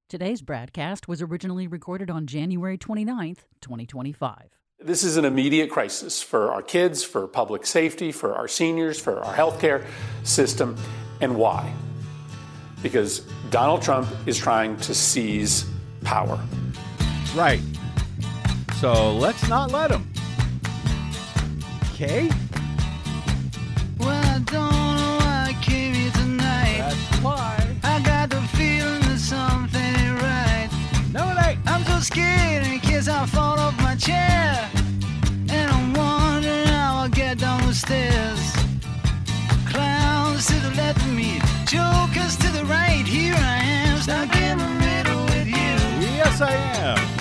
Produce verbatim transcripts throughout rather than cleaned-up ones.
Today's broadcast was originally recorded on January twenty-ninth, twenty twenty-five. This is an immediate crisis for our kids, for public safety, for our seniors, for our healthcare system. And why? Because Donald Trump is trying to seize power. Right. So let's not let him. Okay? Well, I don't know why I came here tonight. That's why. I got the feeling that something ain't right. No, it ain't. I'm so scared in case I fall off my chair. And I'm wondering how I'll get down the stairs. Clowns to the left of me, jokers to the right. Here I am, stuck in the middle with you. Yes, I am.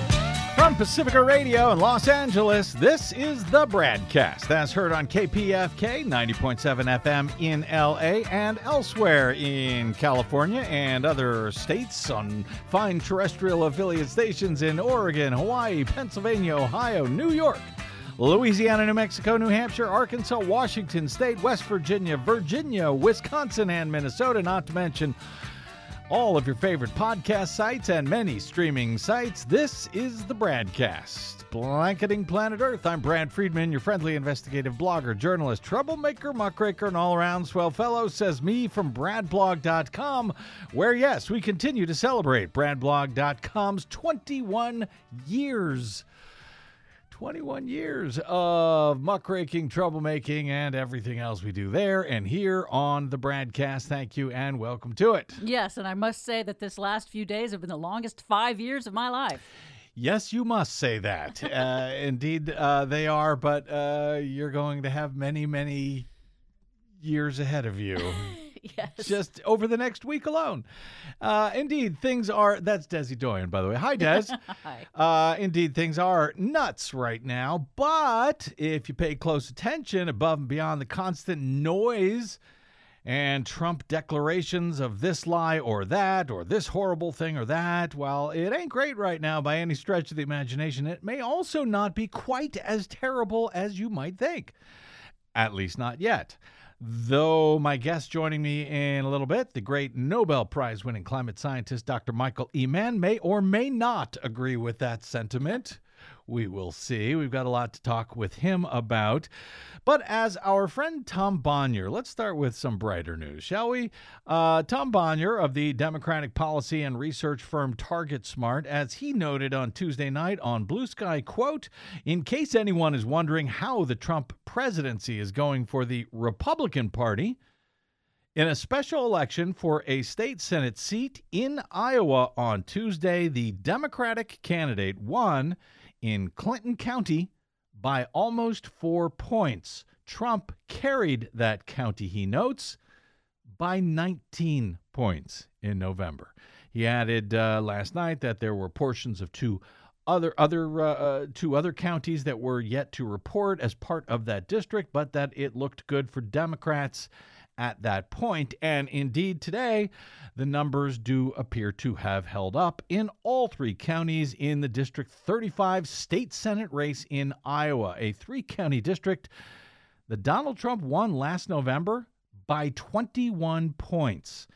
From Pacifica Radio in Los Angeles, this is the Bradcast, as heard on K P F K ninety point seven F M in L A and elsewhere in California and other states on fine terrestrial affiliate stations in Oregon, Hawaii, Pennsylvania, Ohio, New York, Louisiana, New Mexico, New Hampshire, Arkansas, Washington State, West Virginia, Virginia, Wisconsin, and Minnesota, not to mention all of your favorite podcast sites and many streaming sites. This is the Bradcast, blanketing planet Earth. I'm Brad Friedman, your friendly investigative blogger, journalist, troublemaker, muckraker, and all-around swell fellow, says me from brad blog dot com, where, yes, we continue to celebrate brad blog dot com's twenty-one years. twenty-one years of muckraking, troublemaking, and everything else we do there and here on the Bradcast. Thank you and welcome to it. Yes, and I must say that this last few days have been the longest five years of my life. Yes, you must say that. uh, indeed, uh, they are, but uh, you're going to have many, many years ahead of you. Yes. Just over the next week alone. Uh, indeed, things are... That's Desi Doyen, by the way. Hi, Des. Hi. Uh, indeed, things are nuts right now. But if you pay close attention, above and beyond the constant noise and Trump declarations of this lie or that or this horrible thing or that, well, it ain't great right now by any stretch of the imagination. It may also not be quite as terrible as you might think. At least not yet. Though my guest joining me in a little bit, the great Nobel Prize-winning climate scientist Doctor Michael E. Mann, may or may not agree with that sentiment. We will see. We've got a lot to talk with him about. But as our friend Tom Bonier, let's start with some brighter news, shall we? Uh, Tom Bonier of the Democratic policy and research firm Target Smart, as he noted on Tuesday night on Blue Sky, quote, in case anyone is wondering how the Trump presidency is going for the Republican Party, in a special election for a state Senate seat in Iowa on Tuesday, the Democratic candidate won in Clinton County by almost four points. Trump carried that county, he notes, by nineteen points in November. He added uh, last night that there were portions of two other other uh, uh, two other counties that were yet to report as part of that district, but that it looked good for Democrats at that point. And indeed, today, the numbers do appear to have held up in all three counties in the District thirty-five state Senate race in Iowa, a three-county district that Donald Trump won last November by twenty-one points.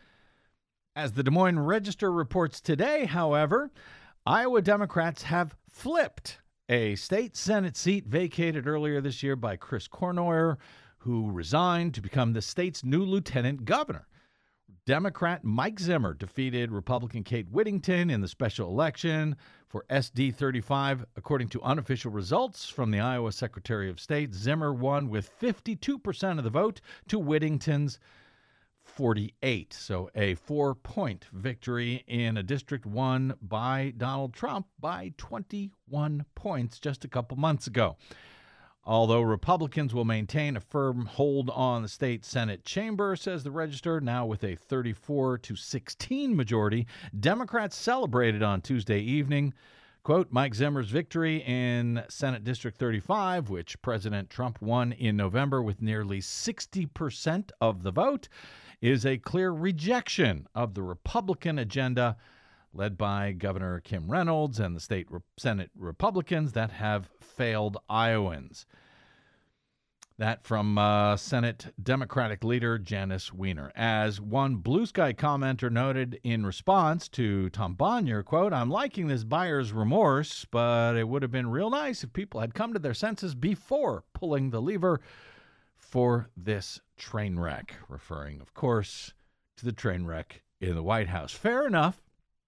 As the Des Moines Register reports today, however, Iowa Democrats have flipped a state Senate seat vacated earlier this year by Chris Cornoyer, who resigned to become the state's new lieutenant governor. Democrat Mike Zimmer defeated Republican Kate Whittington in the special election for S D thirty-five. According to unofficial results from the Iowa Secretary of State, Zimmer won with fifty-two percent of the vote to Whittington's forty-eight. So a four-point victory in a district won by Donald Trump by twenty-one points just a couple months ago. Although Republicans will maintain a firm hold on the state Senate chamber, says the Register, now with a thirty-four to sixteen majority, Democrats celebrated on Tuesday evening. Quote, Mike Zimmer's victory in Senate District thirty-five, which President Trump won in November with nearly sixty percent of the vote, is a clear rejection of the Republican agenda led by Governor Kim Reynolds and the state Re- Senate Republicans that have failed Iowans. That from uh, Senate Democratic leader Janice Weiner. As one Blue Sky commenter noted in response to Tom Bonnier, quote, "I'm liking this buyer's remorse, but it would have been real nice if people had come to their senses before pulling the lever for this train wreck," referring, of course, to the train wreck in the White House. Fair enough,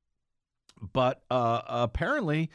but uh, apparently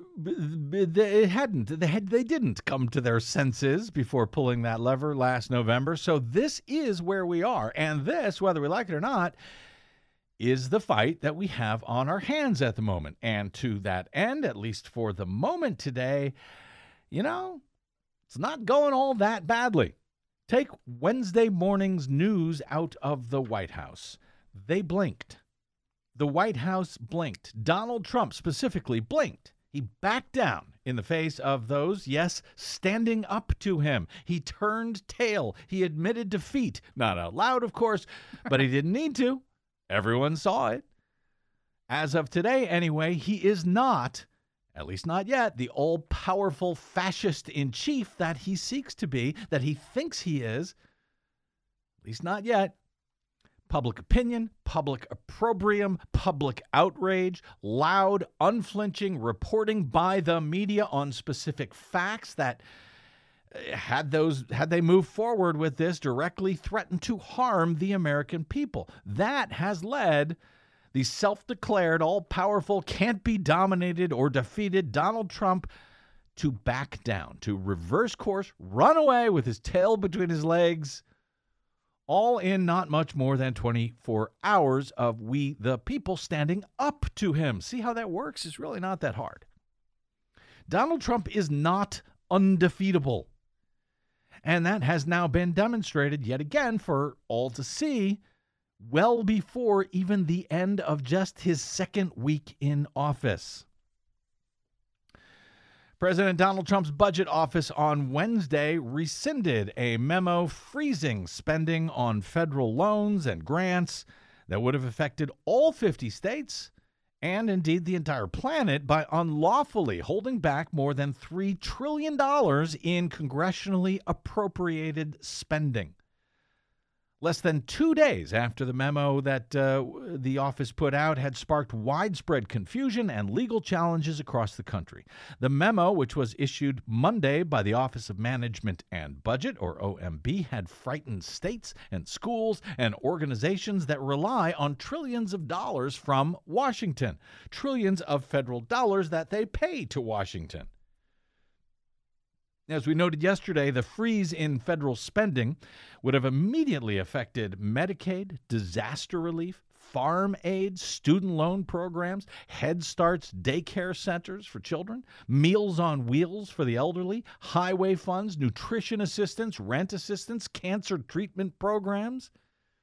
it hadn't. They had. They didn't come to their senses before pulling that lever last November. So this is where we are, and this, whether we like it or not, is the fight that we have on our hands at the moment. And to that end, at least for the moment today, you know, it's not going all that badly. Take Wednesday morning's news out of the White House. They blinked. The White House blinked. Donald Trump specifically blinked. He backed down in the face of those, yes, standing up to him. He turned tail. He admitted defeat. Not out loud, of course, but he didn't need to. Everyone saw it. As of today, anyway, he is not, at least not yet, the all-powerful fascist in chief that he seeks to be, that he thinks he is. At least not yet. Public opinion, public opprobrium, public outrage, loud, unflinching reporting by the media on specific facts that, had those had they moved forward with this, directly threatened to harm the American people. That has led the self-declared, all-powerful, can't-be-dominated or defeated Donald Trump to back down, to reverse course, run away with his tail between his legs, all in not much more than twenty-four hours of we, the people, standing up to him. See how that works? It's really not that hard. Donald Trump is not undefeatable. And that has now been demonstrated yet again for all to see well before even the end of just his second week in office. President Donald Trump's budget office on Wednesday rescinded a memo freezing spending on federal loans and grants that would have affected all fifty states and indeed the entire planet by unlawfully holding back more than three trillion dollars in congressionally appropriated spending. Less than two days after the memo that uh, the office put out had sparked widespread confusion and legal challenges across the country. The memo, which was issued Monday by the Office of Management and Budget, or O M B, had frightened states and schools and organizations that rely on trillions of dollars from Washington, trillions of federal dollars that they pay to Washington. As we noted yesterday, the freeze in federal spending would have immediately affected Medicaid, disaster relief, farm aid, student loan programs, Head Starts, daycare centers for children, Meals on Wheels for the elderly, highway funds, nutrition assistance, rent assistance, cancer treatment programs,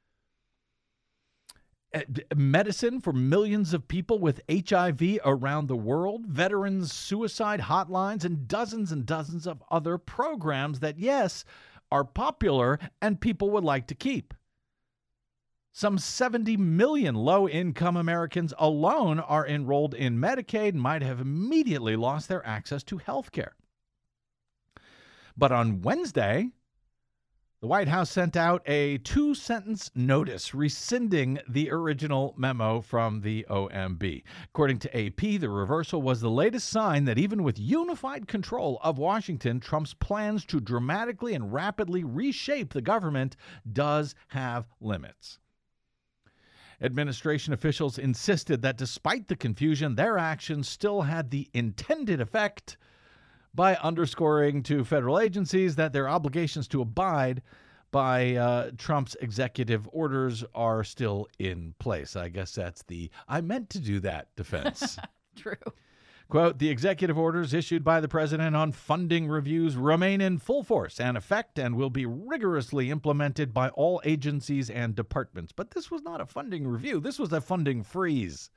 medicine for millions of people with H I V around the world, veterans suicide hotlines, and dozens and dozens of other programs that, yes, are popular and people would like to keep. Some seventy million low-income Americans alone are enrolled in Medicaid and might have immediately lost their access to health care. But on Wednesday, the White House sent out a two-sentence notice rescinding the original memo from the O M B. According to A P, the reversal was the latest sign that even with unified control of Washington, Trump's plans to dramatically and rapidly reshape the government does have limits. Administration officials insisted that despite the confusion, their actions still had the intended effect by underscoring to federal agencies that their obligations to abide by uh, Trump's executive orders are still in place. I guess that's the "I meant to do that" defense. True. Quote, "The executive orders issued by the president on funding reviews remain in full force and effect and will be rigorously implemented by all agencies and departments." But this was not a funding review. This was a funding freeze.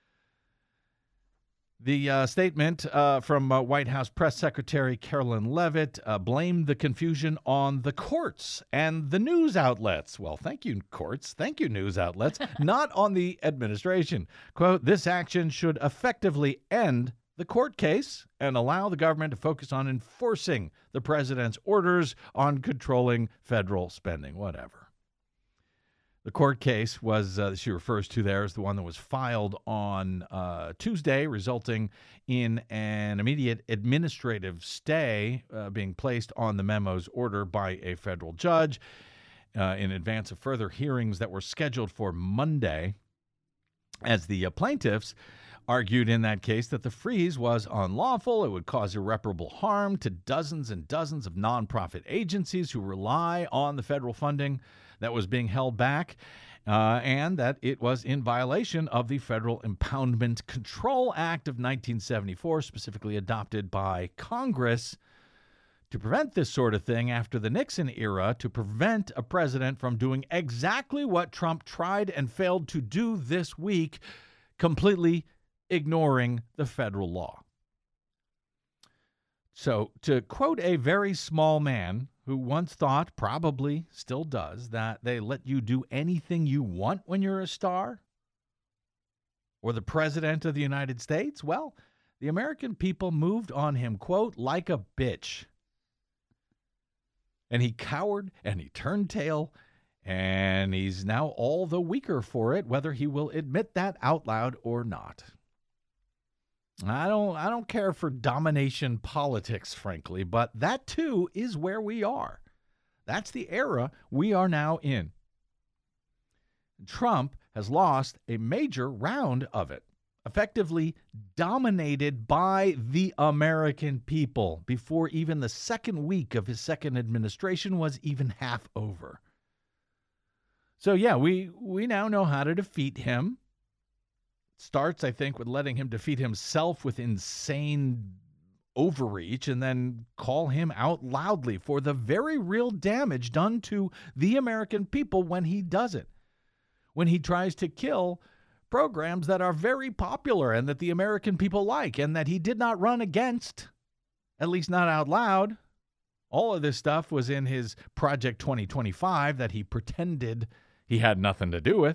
The uh, statement uh, from uh, White House Press Secretary Carolyn Leavitt uh, blamed the confusion on the courts and the news outlets. Well, thank you, courts. Thank you, news outlets. Not on the administration. Quote, "This action should effectively end the court case and allow the government to focus on enforcing the president's orders on controlling federal spending, whatever. The court case was, uh, she refers to there as the one that was filed on uh, Tuesday, resulting in an immediate administrative stay uh, being placed on the memo's order by a federal judge uh, in advance of further hearings that were scheduled for Monday, as the uh, plaintiffs argued in that case that the freeze was unlawful. It would cause irreparable harm to dozens and dozens of nonprofit agencies who rely on the federal funding that was being held back, uh, and that it was in violation of the Federal Impoundment Control Act of nineteen seventy-four, specifically adopted by Congress to prevent this sort of thing after the Nixon era, to prevent a president from doing exactly what Trump tried and failed to do this week, completely ignoring the federal law. So, to quote a very small man who once thought, probably still does, that they let you do anything you want when you're a star or the president of the United States, well, the American people moved on him, quote, like a bitch. And he cowered and he turned tail, and he's now all the weaker for it, whether he will admit that out loud or not. I don't I don't care for domination politics, frankly, but that too is where we are. That's the era we are now in. Trump has lost a major round of it, effectively dominated by the American people before even the second week of his second administration was even half over. So yeah, we we now know how to defeat him. Starts, I think, with letting him defeat himself with insane overreach and then call him out loudly for the very real damage done to the American people when he does it. When he tries to kill programs that are very popular and that the American people like and that he did not run against, at least not out loud. All of this stuff was in his Project twenty twenty-five that he pretended he had nothing to do with.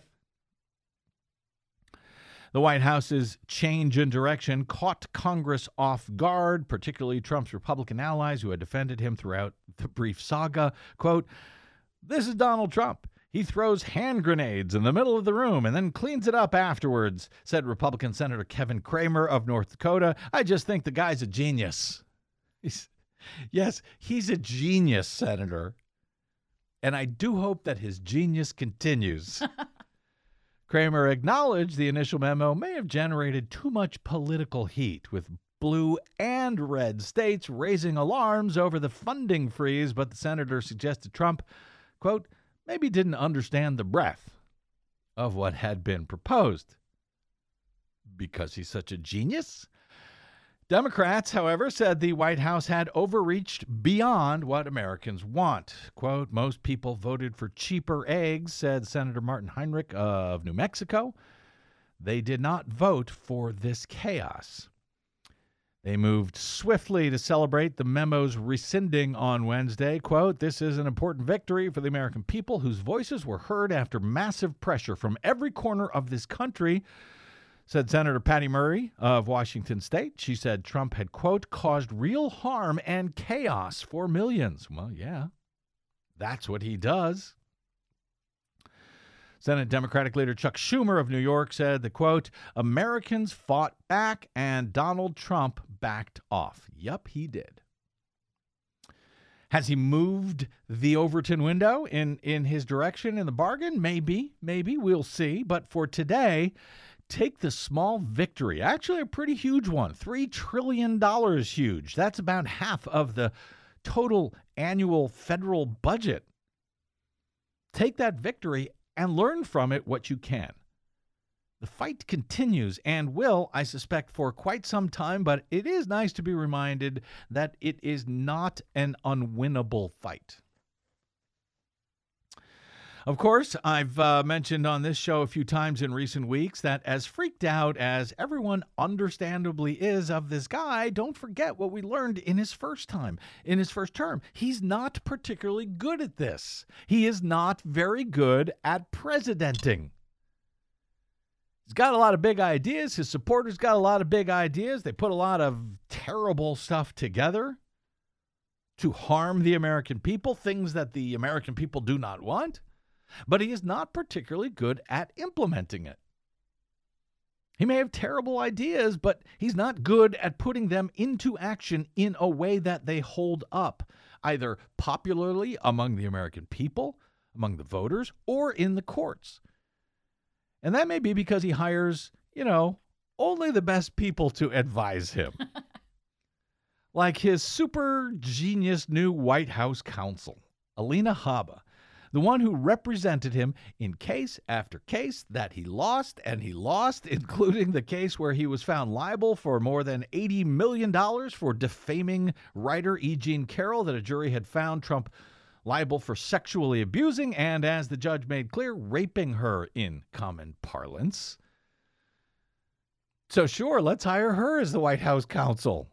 The White House's change in direction caught Congress off guard, particularly Trump's Republican allies who had defended him throughout the brief saga. Quote, "This is Donald Trump. He throws hand grenades in the middle of the room and then cleans it up afterwards," said Republican Senator Kevin Cramer of North Dakota. "I just think the guy's a genius." He's, yes, he's a genius, Senator. And I do hope that his genius continues. Cramer acknowledged the initial memo may have generated too much political heat, with blue and red states raising alarms over the funding freeze, but the senator suggested Trump, quote, maybe didn't understand the breadth of what had been proposed. Because he's such a genius? Democrats, however, said the White House had overreached beyond what Americans want. Quote, most people voted for cheaper eggs, said Senator Martin Heinrich of New Mexico. They did not vote for this chaos. They moved swiftly to celebrate the memo's rescinding on Wednesday. Quote, this is an important victory for the American people whose voices were heard after massive pressure from every corner of this country, said Senator Patty Murray of Washington State. She said Trump had, quote, caused real harm and chaos for millions. Well, yeah, that's what he does. Senate Democratic leader Chuck Schumer of New York said the, quote, Americans fought back and Donald Trump backed off. Yep, he did. Has he moved the Overton window in, in his direction in the bargain? Maybe, maybe. We'll see. But for today, take the small victory, actually a pretty huge one, three trillion dollars huge. That's about half of the total annual federal budget. Take that victory and learn from it what you can. The fight continues and will, I suspect, for quite some time, but it is nice to be reminded that it is not an unwinnable fight. Of course, I've uh, mentioned on this show a few times in recent weeks that as freaked out as everyone understandably is of this guy, don't forget what we learned in his first time, in his first term. He's not particularly good at this. He is not very good at presidenting. He's got a lot of big ideas. His supporters got a lot of big ideas. They put a lot of terrible stuff together to harm the American people, things that the American people do not want. But he is not particularly good at implementing it. He may have terrible ideas, but he's not good at putting them into action in a way that they hold up, either popularly among the American people, among the voters, or in the courts. And that may be because he hires, you know, only the best people to advise him. Like his super genius new White House counsel, Alina Habba, the one who represented him in case after case that he lost and he lost, including the case where he was found liable for more than eighty million dollars for defaming writer E. Jean Carroll that a jury had found Trump liable for sexually abusing and, as the judge made clear, raping her in common parlance. So sure, let's hire her as the White House counsel.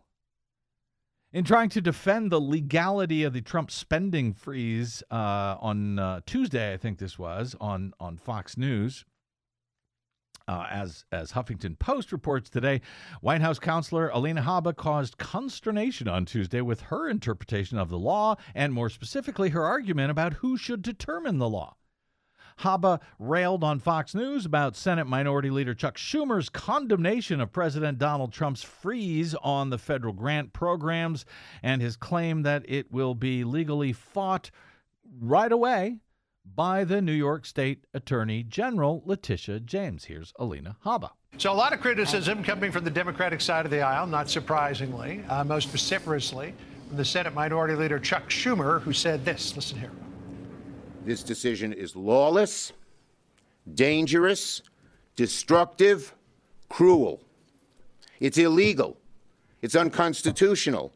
In trying to defend the legality of the Trump spending freeze uh, on uh, Tuesday, I think this was, on, on Fox News, uh, as, as Huffington Post reports today, White House counselor Alina Habba caused consternation on Tuesday with her interpretation of the law and, more specifically, her argument about who should determine the law. Habba railed on Fox News about Senate Minority Leader Chuck Schumer's condemnation of President Donald Trump's freeze on the federal grant programs and his claim that it will be legally fought right away by the New York State Attorney General Letitia James. Here's Alina Habba. So a lot of criticism coming from the Democratic side of the aisle, not surprisingly, uh, most vociferously from the Senate Minority Leader Chuck Schumer, who said this. Listen here. This decision is lawless, dangerous, destructive, cruel. It's illegal. It's unconstitutional.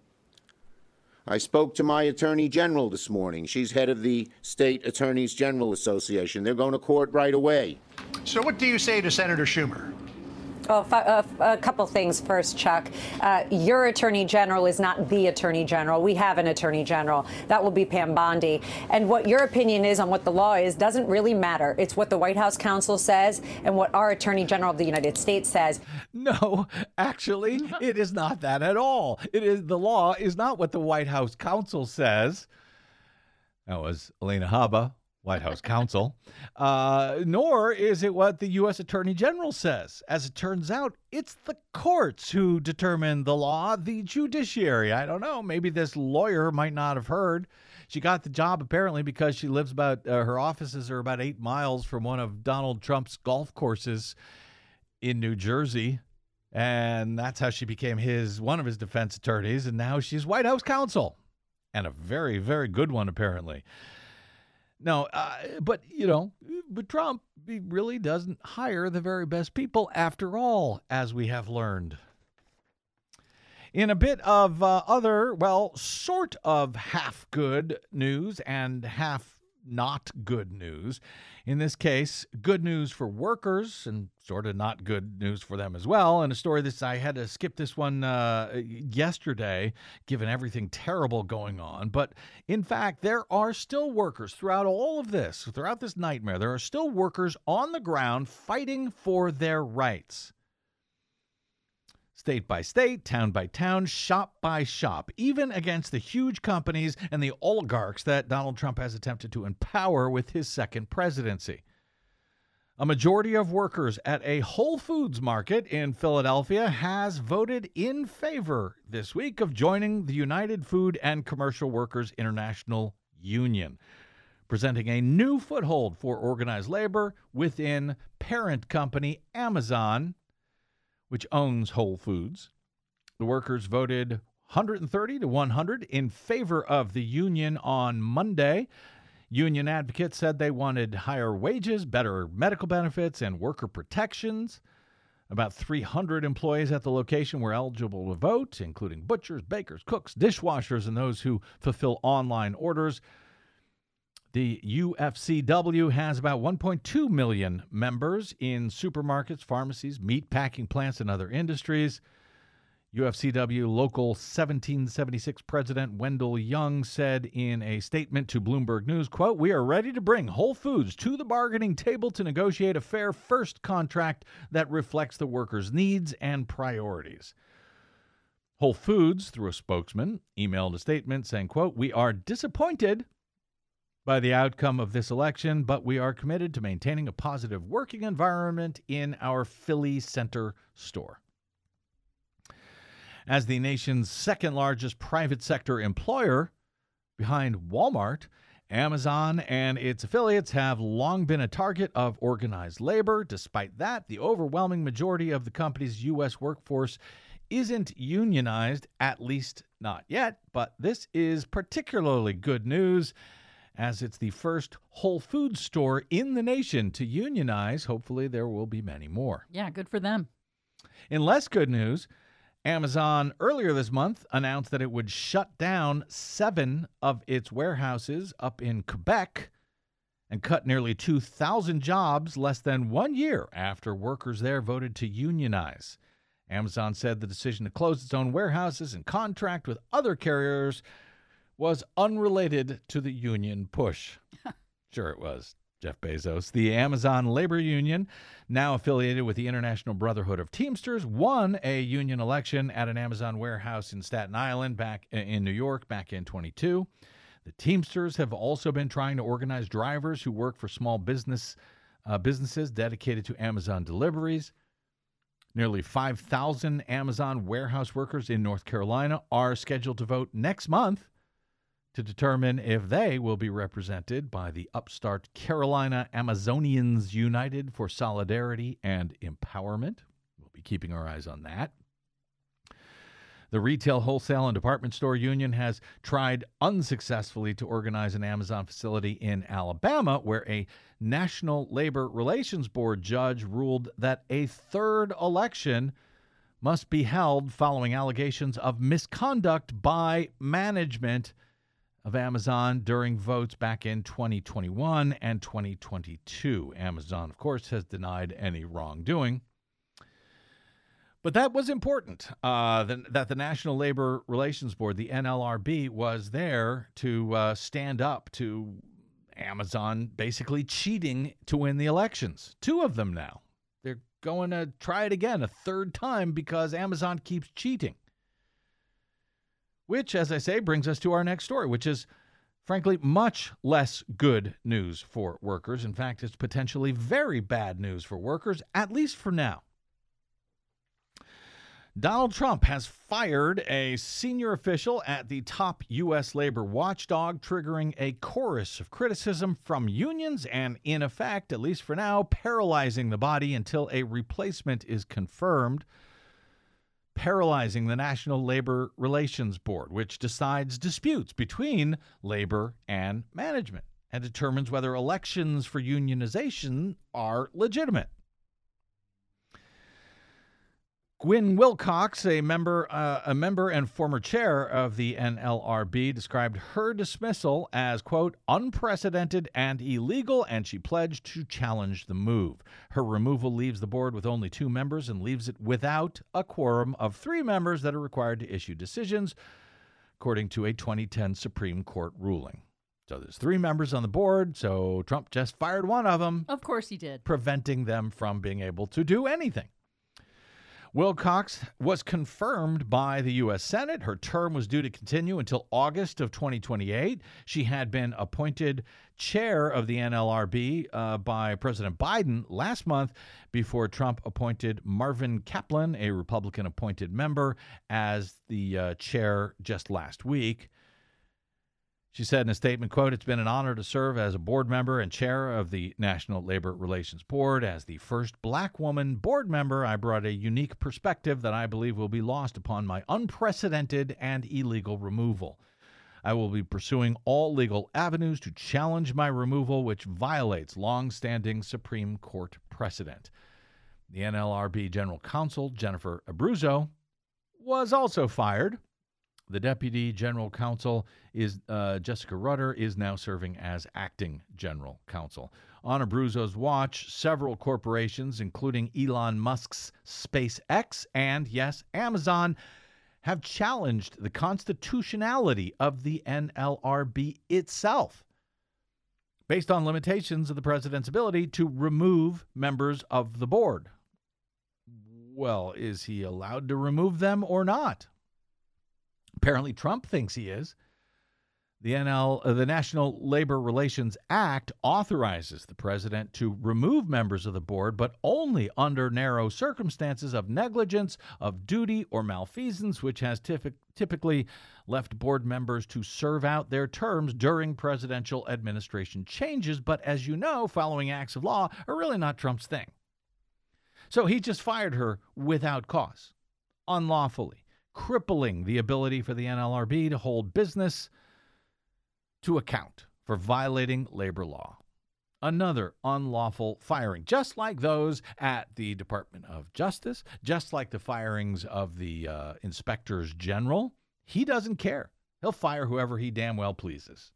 I spoke to my Attorney General this morning. She's head of the State Attorneys General Association. They're going to court right away. So what do you say to Senator Schumer? Well, a, a couple things first, Chuck. Uh, your attorney general is not the attorney general. We have an attorney general. That will be Pam Bondi. And what your opinion is on what the law is doesn't really matter. It's what the White House counsel says and what our attorney general of the United States says. No, actually, it is not that at all. It is the law is not what the White House counsel says. That was Alina Habba, White House counsel, uh, nor is it what the U S Attorney General says. As it turns out, it's the courts who determine the law, the judiciary. I don't know. Maybe this lawyer might not have heard. She got the job apparently because she lives about, uh, her offices are about eight miles from one of Donald Trump's golf courses in New Jersey. And that's how she became his, one of his defense attorneys. And now she's White House counsel, and a very, very good one, apparently. No, uh, but, you know, but Trump he really doesn't hire the very best people after all, as we have learned. In a bit of uh, other, well, sort of half good news and half not good news. In this case, good news for workers and sort of not good news for them as well. And a story this, I had to skip this one uh, yesterday, given everything terrible going on. But in fact, there are still workers throughout all of this, throughout this nightmare. There are still workers on the ground fighting for their rights. State by state, town by town, shop by shop, even against the huge companies and the oligarchs that Donald Trump has attempted to empower with his second presidency. A majority of workers at a Whole Foods market in Philadelphia has voted in favor this week of joining the United Food and Commercial Workers International Union, presenting a new foothold for organized labor within parent company Amazon, which owns Whole Foods. The workers voted one hundred thirty to one hundred in favor of the union on Monday. Union advocates said they wanted higher wages, better medical benefits, and worker protections. About three hundred employees at the location were eligible to vote, including butchers, bakers, cooks, dishwashers, and those who fulfill online orders. The U F C W has about one point two million members in supermarkets, pharmacies, meat packing plants, and other industries. U F C W Local seventeen seventy-six President Wendell Young said in a statement to Bloomberg News, quote, "We are ready to bring Whole Foods to the bargaining table to negotiate a fair first contract that reflects the workers' needs and priorities." Whole Foods, through a spokesman, emailed a statement saying, quote, "We are disappointed by the outcome of this election, but we are committed to maintaining a positive working environment in our Philly Center store." As the nation's second largest private sector employer, behind Walmart, Amazon and its affiliates have long been a target of organized labor. Despite that, the overwhelming majority of the company's U S workforce isn't unionized, at least not yet. But this is particularly good news, as it's the first Whole Foods store in the nation to unionize. Hopefully there will be many more. Yeah, good for them. In less good news, Amazon earlier this month announced that it would shut down seven of its warehouses up in Quebec and cut nearly two thousand jobs less than one year after workers there voted to unionize. Amazon said the decision to close its own warehouses and contract with other carriers was unrelated to the union push. Sure it was, Jeff Bezos. The Amazon Labor Union, now affiliated with the International Brotherhood of Teamsters, won a union election at an Amazon warehouse in Staten Island back in New York back in twenty-two. The Teamsters have also been trying to organize drivers who work for small business uh, businesses dedicated to Amazon deliveries. Nearly five thousand Amazon warehouse workers in North Carolina are scheduled to vote next month to determine if they will be represented by the upstart Carolina Amazonians United for Solidarity and Empowerment. We'll be keeping our eyes on that. The Retail, Wholesale, and Department Store Union has tried unsuccessfully to organize an Amazon facility in Alabama, where a National Labor Relations Board judge ruled that a third election must be held following allegations of misconduct by management of Amazon during votes back in twenty twenty-one and twenty twenty-two. Amazon, of course, has denied any wrongdoing. But that was important, uh, that, that the National Labor Relations Board, the N L R B, was there to uh, stand up to Amazon basically cheating to win the elections. Two of them now. They're going to try it again a third time because Amazon keeps cheating. Which, as I say, brings us to our next story, which is, frankly, much less good news for workers. In fact, it's potentially very bad news for workers, at least for now. Donald Trump has fired a senior official at the top U S labor watchdog, triggering a chorus of criticism from unions and, in effect, at least for now, paralyzing the body until a replacement is confirmed. Paralyzing the National Labor Relations Board, which decides disputes between labor and management and determines whether elections for unionization are legitimate. Gwyn Wilcox, a member, uh, a member and former chair of the N L R B, described her dismissal as, quote, unprecedented and illegal, and she pledged to challenge the move. Her removal leaves the board with only two members and leaves it without a quorum of three members that are required to issue decisions, according to a twenty ten Supreme Court ruling. So there's three members on the board, so Trump just fired one of them. Of course he did. Preventing them from being able to do anything. Wilcox was confirmed by the U S Senate. Her term was due to continue until August of twenty twenty-eight. She had been appointed chair of the N L R B uh, by President Biden last month before Trump appointed Marvin Kaplan, a Republican-appointed member, as the uh, chair just last week. She said in a statement, quote, it's been an honor to serve as a board member and chair of the National Labor Relations Board. As the first black woman board member, I brought a unique perspective that I believe will be lost upon my unprecedented and illegal removal. I will be pursuing all legal avenues to challenge my removal, which violates long-standing Supreme Court precedent. The N L R B General Counsel, Jennifer Abruzzo, was also fired. The Deputy General Counsel, is uh, Jessica Rutter, is now serving as Acting General Counsel. On Abruzzo's watch, several corporations, including Elon Musk's SpaceX and, yes, Amazon, have challenged the constitutionality of the N L R B itself, based on limitations of the president's ability to remove members of the board. Well, is he allowed to remove them or not? Apparently, Trump thinks he is. The N L, uh, the National Labor Relations Act authorizes the president to remove members of the board, but only under narrow circumstances of negligence, of duty, or malfeasance, which has typ- typically left board members to serve out their terms during presidential administration changes. But as you know, following acts of law are really not Trump's thing. So he just fired her without cause, unlawfully, crippling the ability for the N L R B to hold business to account for violating labor law. Another unlawful firing, just like those at the Department of Justice, just like the firings of the uh, inspectors general. He doesn't care. He'll fire whoever he damn well pleases,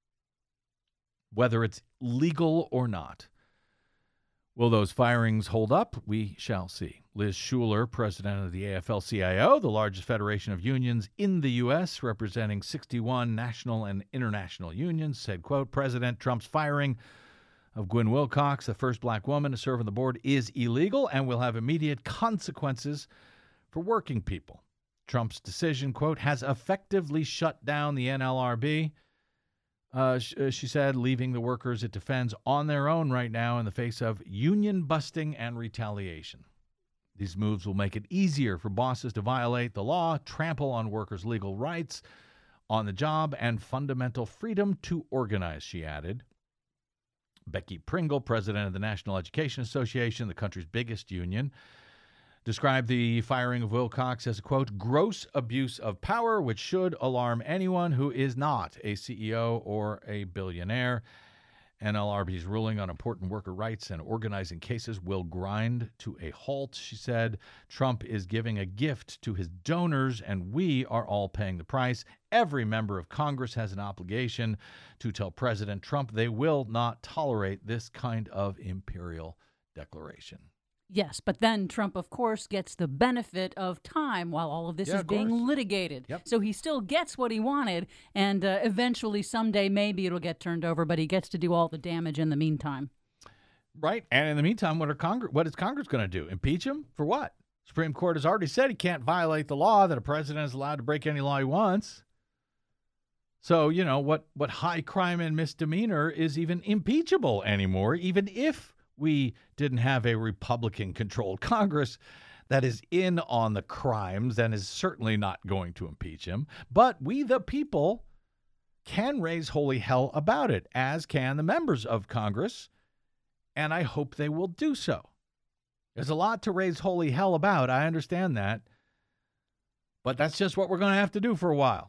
whether it's legal or not. Will those firings hold up? We shall see. Liz Shuler, president of the A F L C I O, the largest federation of unions in the U S, representing sixty-one national and international unions, said, quote, President Trump's firing of Gwen Wilcox, the first black woman to serve on the board, is illegal and will have immediate consequences for working people. Trump's decision, quote, has effectively shut down the N L R B. Uh, she said, leaving the workers it defends on their own right now in the face of union busting and retaliation. These moves will make it easier for bosses to violate the law, trample on workers' legal rights on the job, and fundamental freedom to organize, she added. Becky Pringle, president of the National Education Association, the country's biggest union, described the firing of Wilcox as a, quote, gross abuse of power, which should alarm anyone who is not a C E O or a billionaire. N L R B's ruling on important worker rights and organizing cases will grind to a halt, she said. Trump is giving a gift to his donors, and we are all paying the price. Every member of Congress has an obligation to tell President Trump they will not tolerate this kind of imperial declaration. Yes, but then Trump, of course, gets the benefit of time while all of this Yeah, is of being course. litigated. Yep. So he still gets what he wanted, and uh, eventually, someday, maybe it'll get turned over, but he gets to do all the damage in the meantime. Right. And in the meantime, what are Congress, what is Congress going to do? Impeach him? For what? Supreme Court has already said he can't violate the law, that a president is allowed to break any law he wants. So, you know, what, what high crime and misdemeanor is even impeachable anymore, even if we didn't have a Republican-controlled Congress that is in on the crimes and is certainly not going to impeach him. But we, the people, can raise holy hell about it, as can the members of Congress, and I hope they will do so. There's a lot to raise holy hell about. I understand that. But that's just what we're going to have to do for a while.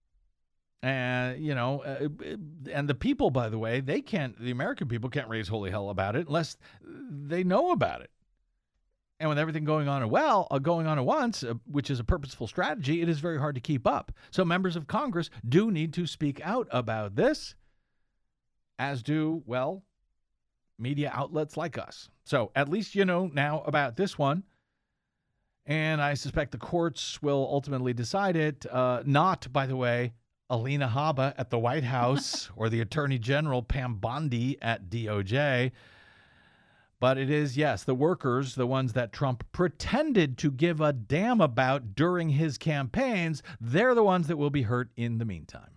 And, you know, uh, and the people, by the way, they can't, the American people can't raise holy hell about it unless they know about it. And with everything going on, well, uh, going on at once, uh, which is a purposeful strategy, it is very hard to keep up. So members of Congress do need to speak out about this, as do, well, media outlets like us. So at least you know now about this one. And I suspect the courts will ultimately decide it. Uh, not, by the way, Alina Habba at the White House or the Attorney General Pam Bondi at D O J. But it is, yes, the workers, the ones that Trump pretended to give a damn about during his campaigns, they're the ones that will be hurt in the meantime.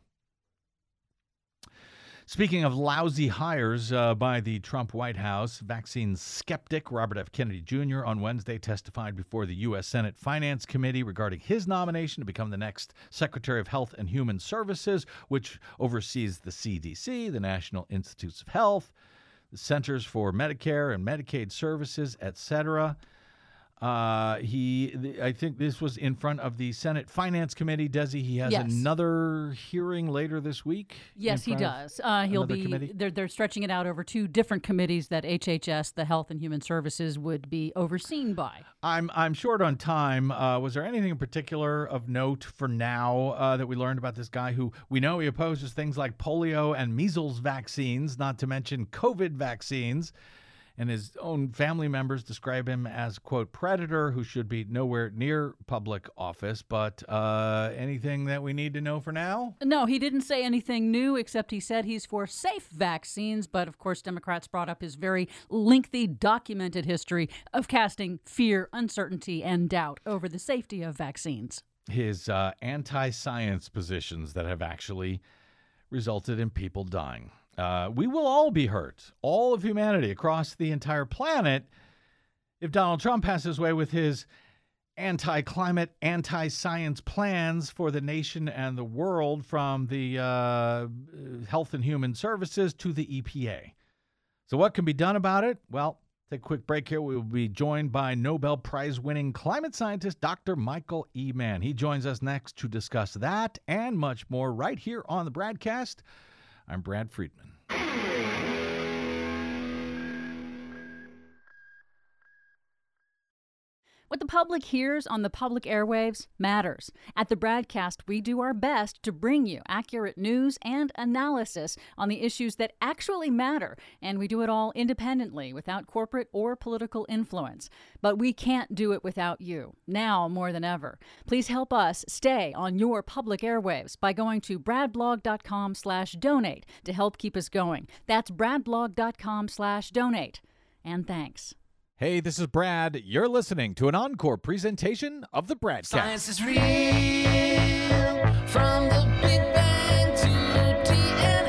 Speaking of lousy hires uh, by the Trump White House, vaccine skeptic Robert F. Kennedy Junior on Wednesday testified before the U S. Senate Finance Committee regarding his nomination to become the next Secretary of Health and Human Services, which oversees the C D C, the National Institutes of Health, the Centers for Medicare and Medicaid Services, et cetera. Uh, he, I think this was in front of the Senate Finance Committee. Desi, he has Yes. another hearing later this week. Yes, in he front of does. Uh, he'll another be. committee? They're they're stretching it out over two different committees that H H S, the Health and Human Services, would be overseen by. I'm I'm short on time. Uh, was there anything in particular of note for now uh, that we learned about this guy who we know he opposes things like polio and measles vaccines, not to mention COVID vaccines? And his own family members describe him as, quote, predator who should be nowhere near public office. But uh, anything that we need to know for now? No, he didn't say anything new, except he said he's for safe vaccines. But, of course, Democrats brought up his very lengthy, documented history of casting fear, uncertainty, and doubt over the safety of vaccines. His uh, anti-science positions that have actually resulted in people dying. Uh, we will all be hurt, all of humanity across the entire planet, if Donald Trump has his way with his anti-climate, anti-science plans for the nation and the world, from the uh, Health and Human Services to the E P A. So what can be done about it? Well, take a quick break here. We will be joined by Nobel Prize-winning climate scientist Doctor Michael E. Mann. He joins us next to discuss that and much more right here on the BradCast. I'm Brad Friedman. What the public hears on the public airwaves matters. At the BradCast, we do our best to bring you accurate news and analysis on the issues that actually matter, and we do it all independently, without corporate or political influence. But we can't do it without you, now more than ever. Please help us stay on your public airwaves by going to bradblog.com slash donate to help keep us going. That's bradblog.com slash donate. And thanks. Hey, this is Brad. You're listening to an encore presentation of the BradCast. Science is real, from the Big Bang to D N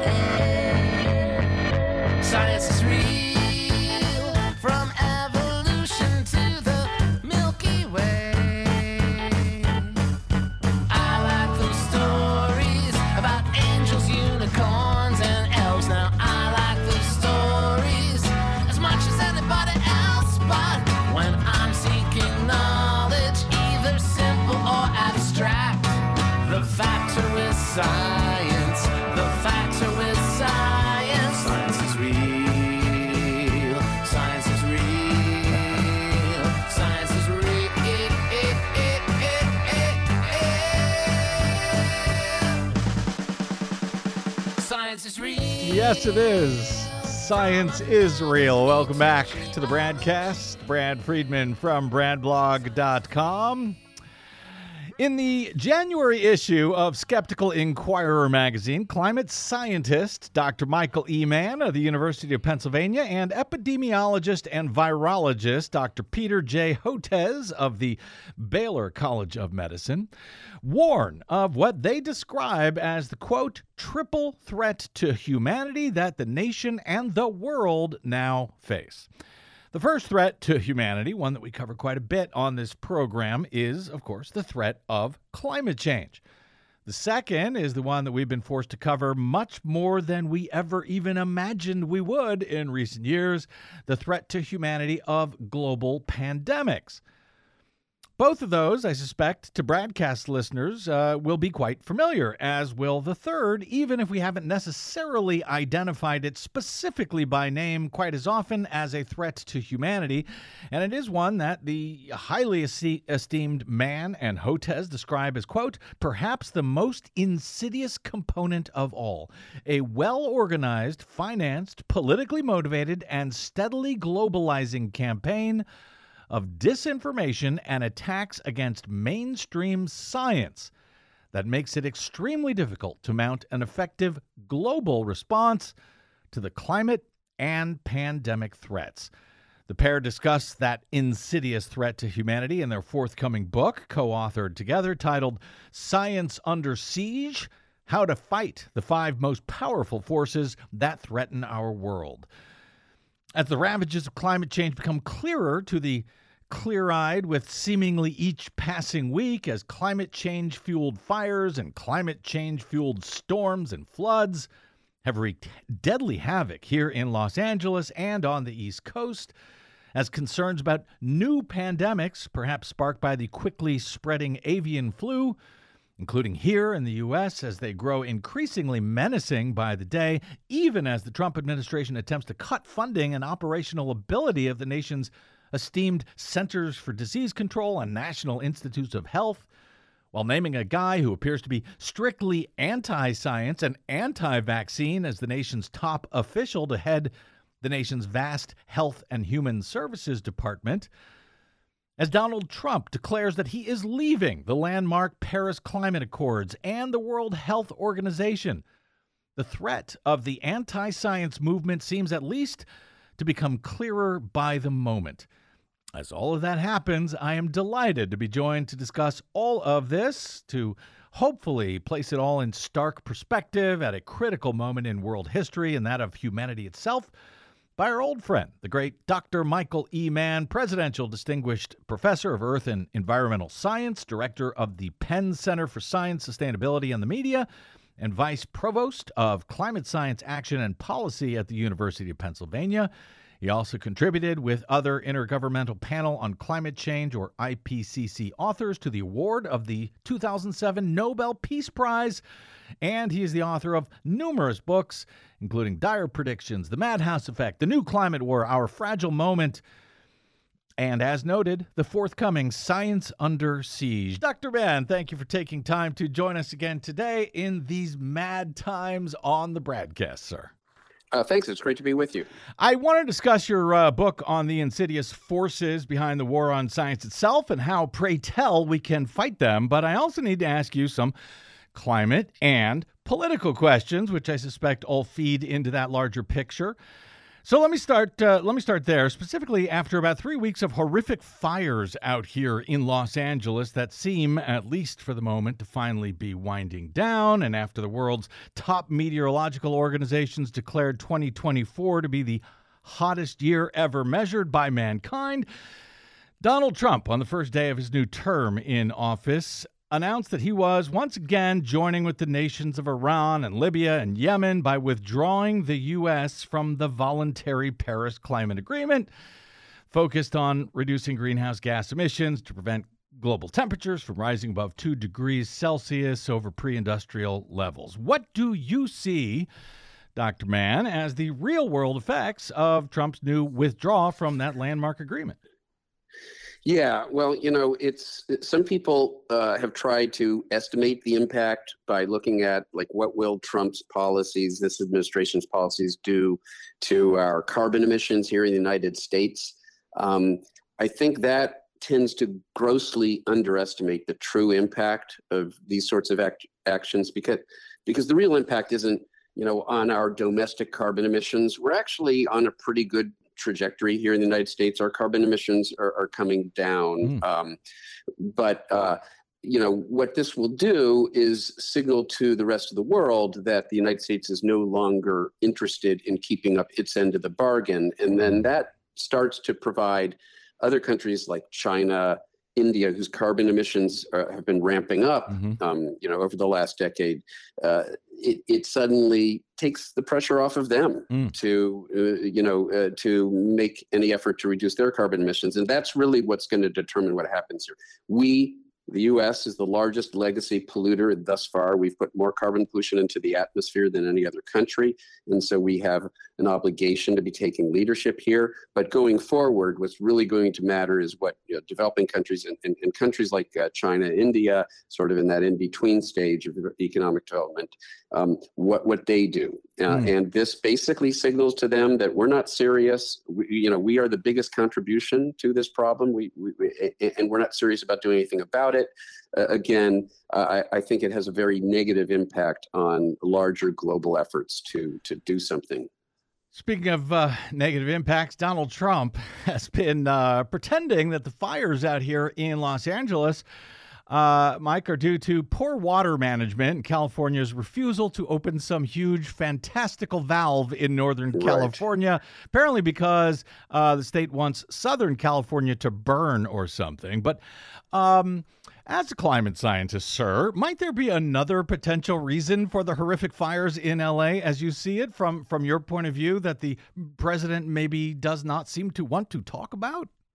A. Science is real, from evolution to the Milky Way. I like those stories about angels, unicorns, and elves. Now I like those stories as much as anybody else. But when I'm seeking knowledge, either simple or abstract, the factor is science. The factor is science. Science is real. Science is real. Science is real. Science is real. Yes, it is. Science is real. Welcome back to the BradCast. Brad Friedman from bradblog dot com. In the January issue of Skeptical Inquirer magazine, climate scientist Doctor Michael E. Mann of the University of Pennsylvania and epidemiologist and virologist Doctor Peter J. Hotez of the Baylor College of Medicine warn of what they describe as the, quote, triple threat to humanity that the nation and the world now face. The first threat to humanity, one that we cover quite a bit on this program, is, of course, the threat of climate change. The second is the one that we've been forced to cover much more than we ever even imagined we would in recent years, the threat to humanity of global pandemics. Both of those, I suspect, to BradCast listeners, uh, will be quite familiar, as will the third, even if we haven't necessarily identified it specifically by name quite as often as a threat to humanity. And it is one that the highly esteemed Mann and Hotez describe as, quote, perhaps the most insidious component of all, a well-organized, financed, politically motivated, and steadily globalizing campaign of disinformation and attacks against mainstream science that makes it extremely difficult to mount an effective global response to the climate and pandemic threats. The pair discuss that insidious threat to humanity in their forthcoming book, co-authored together, titled Science Under Siege: How to Fight the Five Most Powerful Forces That Threaten Our World. As the ravages of climate change become clearer to the clear-eyed with seemingly each passing week, as climate change-fueled fires and climate change-fueled storms and floods have wreaked deadly havoc here in Los Angeles and on the East Coast, as concerns about new pandemics, perhaps sparked by the quickly spreading avian flu, including here in the U S, as they grow increasingly menacing by the day, even as the Trump administration attempts to cut funding and operational ability of the nation's esteemed Centers for Disease Control and National Institutes of Health, while naming a guy who appears to be strictly anti-science and anti-vaccine as the nation's top official to head the nation's vast Health and Human Services Department, as Donald Trump declares that he is leaving the landmark Paris Climate Accords and the World Health Organization. The threat of the anti-science movement seems at least to become clearer by the moment. As all of that happens, I am delighted to be joined to discuss all of this, to hopefully place it all in stark perspective at a critical moment in world history and that of humanity itself, by our old friend, the great Doctor Michael E. Mann, Presidential Distinguished Professor of Earth and Environmental Science, Director of the Penn Center for Science, Sustainability, and the Media, and Vice Provost of Climate Science Action and Policy at the University of Pennsylvania. He also contributed with other Intergovernmental Panel on Climate Change, or I P C C, authors to the award of the two thousand seven Nobel Peace Prize. And he is the author of numerous books, including Dire Predictions, The Madhouse Effect, The New Climate War, Our Fragile Moment, and as noted, the forthcoming Science Under Siege. Doctor Mann, thank you for taking time to join us again today in these mad times on the BradCast, sir. Uh, thanks. It's great to be with you. I want to discuss your uh, book on the insidious forces behind the war on science itself and how, pray tell, we can fight them. But I also need to ask you some climate and political questions, which I suspect all feed into that larger picture. So let me start. Uh, let me start there. Specifically, after about three weeks of horrific fires out here in Los Angeles that seem, at least for the moment, to finally be winding down, and after the world's top meteorological organizations declared twenty twenty-four to be the hottest year ever measured by mankind, Donald Trump, on the first day of his new term in office, announced that he was once again joining with the nations of Iran and Libya and Yemen by withdrawing the U S from the voluntary Paris Climate Agreement, focused on reducing greenhouse gas emissions to prevent global temperatures from rising above two degrees Celsius over pre-industrial levels. What do you see, Doctor Mann, as the real-world effects of Trump's new withdrawal from that landmark agreement? Yeah, well, you know, it's some people uh, have tried to estimate the impact by looking at, like, what will Trump's policies, this administration's policies, do to our carbon emissions here in the United States. Um, I think that tends to grossly underestimate the true impact of these sorts of act- actions because because the real impact isn't, you know, on our domestic carbon emissions. We're actually on a pretty good trajectory here in the United States. Our carbon emissions are, are coming down. Mm. Um, but, uh, you know, what this will do is signal to the rest of the world that the United States is no longer interested in keeping up its end of the bargain. And then that starts to provide other countries like China, India, whose carbon emissions are, have been ramping up, mm-hmm. um, you know, over the last decade, uh, it, it suddenly takes the pressure off of them mm. to, uh, you know, uh, to make any effort to reduce their carbon emissions. And that's really what's going to determine what happens here. We, the U S, is the largest legacy polluter thus far. We've put more carbon pollution into the atmosphere than any other country. And so we have an obligation to be taking leadership here. But going forward, what's really going to matter is what, you know, developing countries and, and, and countries like uh, China, India, sort of in that in-between stage of economic development, um, what, what they do. Uh, mm. And this basically signals to them that we're not serious. We, you know, we are the biggest contribution to this problem. We, we, we and we're not serious about doing anything about it. Uh, again, uh, I, I think it has a very negative impact on larger global efforts to to do something. Speaking of uh, negative impacts, Donald Trump has been uh, pretending that the fires out here in Los Angeles, uh, Mike, are due to poor water management and California's refusal to open some huge, fantastical valve in Northern right. California, apparently because uh, the state wants Southern California to burn or something. But um, as a climate scientist, sir, might there be another potential reason for the horrific fires in L A as you see it from, from your point of view that the president maybe does not seem to want to talk about?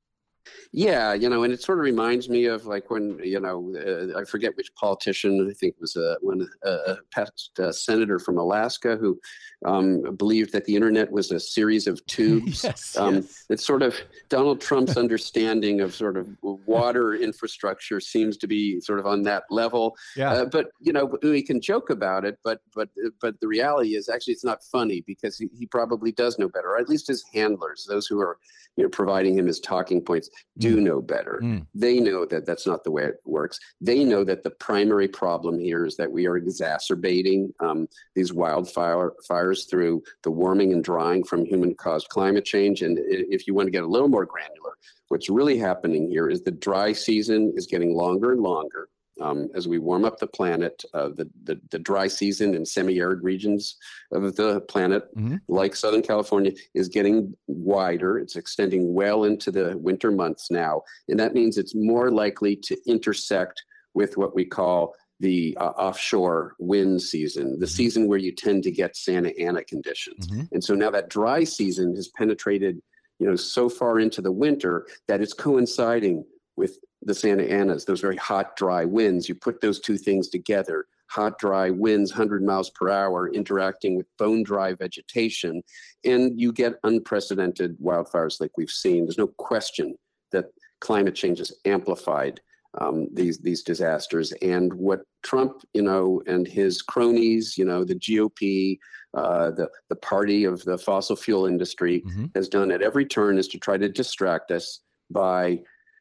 Yeah, you know, and it sort of reminds me of like when, you know, uh, I forget which politician, I think it was uh, when uh, a past uh, senator from Alaska who um, believed that the internet was a series of tubes. yes, um, yes. It's sort of Donald Trump's understanding of sort of water infrastructure seems to be sort of on that level. Yeah. Uh, but, you know, we can joke about it, but but but the reality is actually it's not funny because he, he probably does know better, or at least his handlers, those who are, you know, providing him his talking points, do know better. Mm. They know that that's not the way it works. They know that the primary problem here is that we are exacerbating um, these wildfire fires through the warming and drying from human-caused climate change. And if you want to get a little more granular, what's really happening here is the dry season is getting longer and longer. Um, as we warm up the planet, uh, the, the the dry season in semi-arid regions of the planet, mm-hmm. like Southern California, is getting wider. It's extending well into the winter months now, and that means it's more likely to intersect with what we call the uh, offshore wind season, the season where you tend to get Santa Ana conditions. Mm-hmm. And so now that dry season has penetrated, you know, so far into the winter that it's coinciding with the Santa Anas, those very hot, dry winds. You put those two things together, hot, dry winds, one hundred miles per hour, interacting with bone dry vegetation, and you get unprecedented wildfires like we've seen. There's no question that climate change has amplified um, these these disasters. And what Trump, you know, and his cronies, you know, the G O P, uh, the, the party of the fossil fuel industry mm-hmm. has done at every turn is to try to distract us by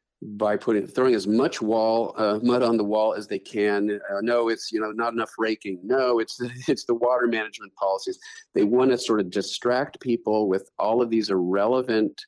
by putting throwing as much wall uh, mud on the wall as they can. Uh, no, it's, you know, not enough raking. No, it's it's the water management policies. They want to sort of distract people with all of these irrelevant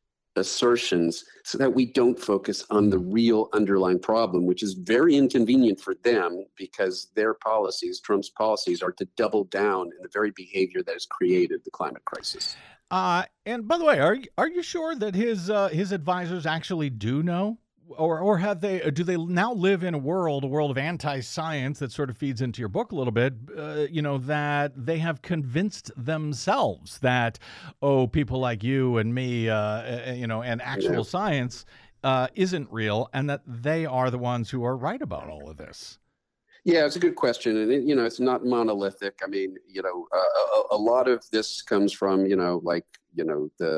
assertions so that we don't focus on the real underlying problem, which is very inconvenient for them because their policies, Trump's policies, are to double down in the very behavior that has created the climate crisis. Uh, and by the way, are you, are you sure that his uh, his advisors actually do know, or or have they? Do they now live in a world, a world of anti-science that sort of feeds into your book a little bit? Uh, you know, that they have convinced themselves that, oh, people like you and me, uh, you know, and actual Yeah. science uh, isn't real, and that they are the ones who are right about all of this. Yeah, it's a good question. And, it, you know, it's not monolithic. I mean, you know, uh, a, a lot of this comes from, you know, like, you know, the